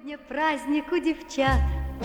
Сегодня праздник у девчат,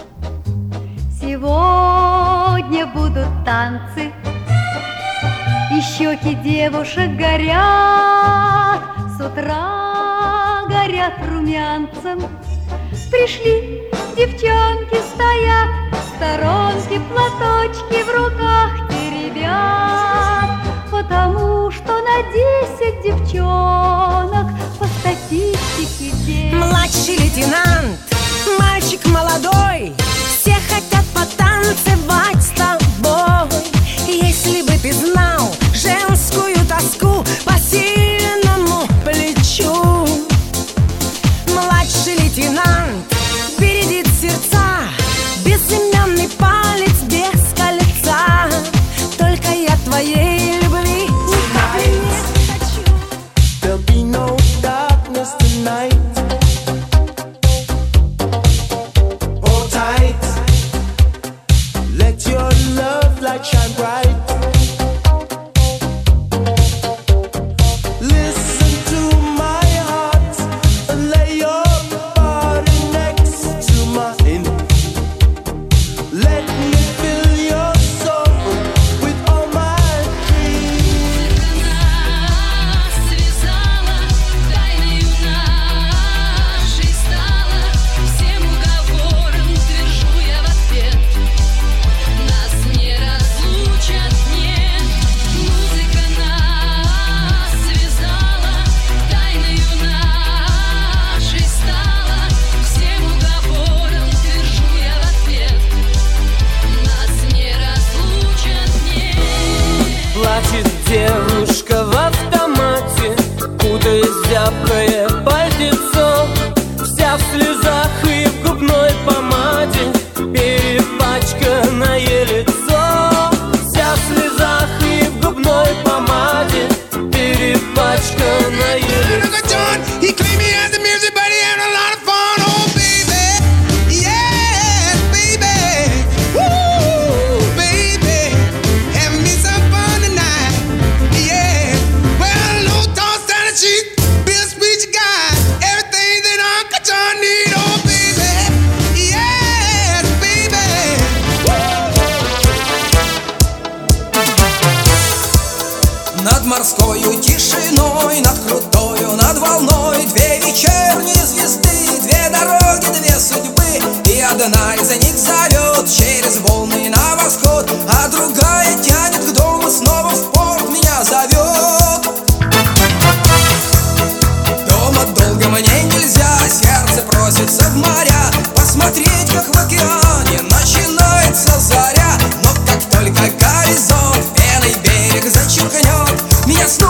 сегодня будут танцы, и щеки девушек горят, с утра горят румянцем. Пришли девчонки, стоят в сторонке, платочки в руках теребят, потому что на 10 девчонок по статистике 9. Младший лейтенант, мальчик молодой, все хотят потанцевать с тобой. Если бы ты знал женскую тоску по сильному плечу. Младший лейтенант бередит сердца, безымянный палец без кольца. Только я твоей любви ни капли не хочу. There'll be no darkness tonight. Hold tight. Let your love light shine bright. Listen to my heart and lay your body next to mine. Let me fill your soul with all my dreams. Нас связала, тайною нашей стала, всем уговором твержу я в ответ. Нас не разлучат, нет, музыка нас связала, тайною нашей стала, всем уговором твержу я в ответ. Нас не разлучат, нет. Плачет девушка в автомате, кутаясь в зябкое пальтецо, вся в слезах и в губной помаде, перепачканное лицо. Вся в слезах и в губной помаде, перепачканное лицо. He claimed me as the music, but he had a lot of fun. Oh, baby, yes, baby, woo, baby, having me some fun tonight. Yeah, well, low toss down the sheet, Bill Sweet, you got everything that Uncle John need. Oh, baby, yes, baby, Над морскою тишиной, над крутою, над волной две вечерние звезды, две дороги, две судьбы. И одна из них зовет через волны на восход, а другая тянет к дому, снова в порт меня зовет. Дома долго мне нельзя, сердце просится в моря, посмотреть, как в океане начинается заря. Но как только горизонт пеной берег зачеркнет, меня снова